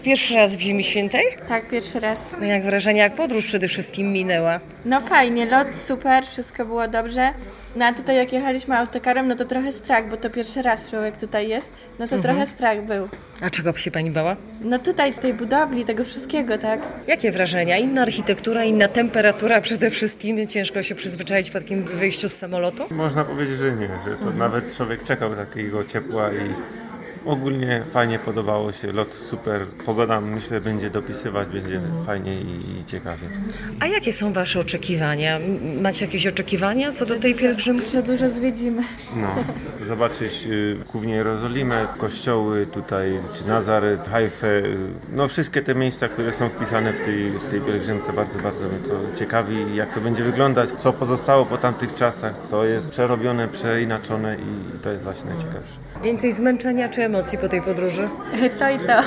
Pierwszy raz w Ziemi Świętej? Tak, pierwszy raz. No jak wrażenie, jak podróż przede wszystkim minęła? No fajnie, lot super, wszystko było dobrze. No a tutaj jak jechaliśmy autokarem, no to trochę strach, bo to pierwszy raz człowiek tutaj jest. No to trochę strach był. A czego się pani bała? No tutaj, tej budowli, tego wszystkiego, tak? Jakie wrażenia? Inna architektura, inna temperatura przede wszystkim. Ciężko się przyzwyczaić po takim wyjściu z samolotu? Można powiedzieć, że nie, że to nawet człowiek czekał takiego ciepła i ogólnie fajnie podobało się, lot super, pogoda myślę będzie dopisywać, będzie fajnie i ciekawie. A jakie są wasze oczekiwania? Macie jakieś oczekiwania co do tej pielgrzymki? Że dużo zwiedzimy. No, zobaczyć głównie Jerozolimę, kościoły tutaj, czy Nazaret, Hajfę, no wszystkie te miejsca, które są wpisane w tej pielgrzymce, bardzo mnie to ciekawi, jak to będzie wyglądać, co pozostało po tamtych czasach, co jest przerobione, przeinaczone i to jest właśnie najciekawsze. Więcej zmęczenia czy emocji po tej podróży? To i to.